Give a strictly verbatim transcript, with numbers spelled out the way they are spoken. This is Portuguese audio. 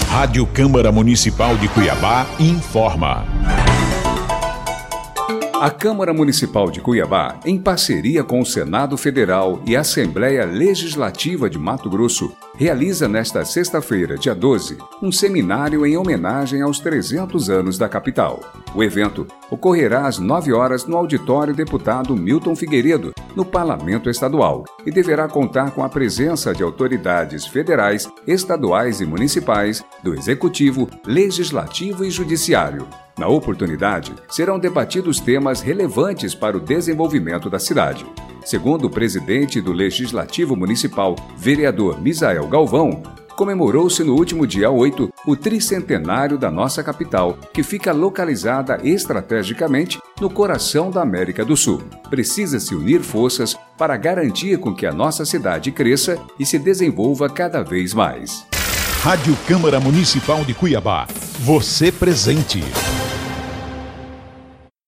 Rádio Câmara Municipal de Cuiabá informa. A Câmara Municipal de Cuiabá, em parceria com o Senado Federal e a Assembleia Legislativa de Mato Grosso, realiza nesta sexta-feira, dia doze, um seminário em homenagem aos trezentos anos da capital. O evento ocorrerá às nove horas no auditório Deputado Milton Figueiredo, no Parlamento Estadual, e deverá contar com a presença de autoridades federais, estaduais e municipais, do Executivo, Legislativo e Judiciário. Na oportunidade, serão debatidos temas relevantes para o desenvolvimento da cidade. Segundo o presidente do Legislativo Municipal, vereador Misael Galvão, comemorou-se no último dia oito o tricentenário da nossa capital, que fica localizada estrategicamente no coração da América do Sul. Precisa-se unir forças para garantir com que a nossa cidade cresça e se desenvolva cada vez mais. Rádio Câmara Municipal de Cuiabá. Você presente.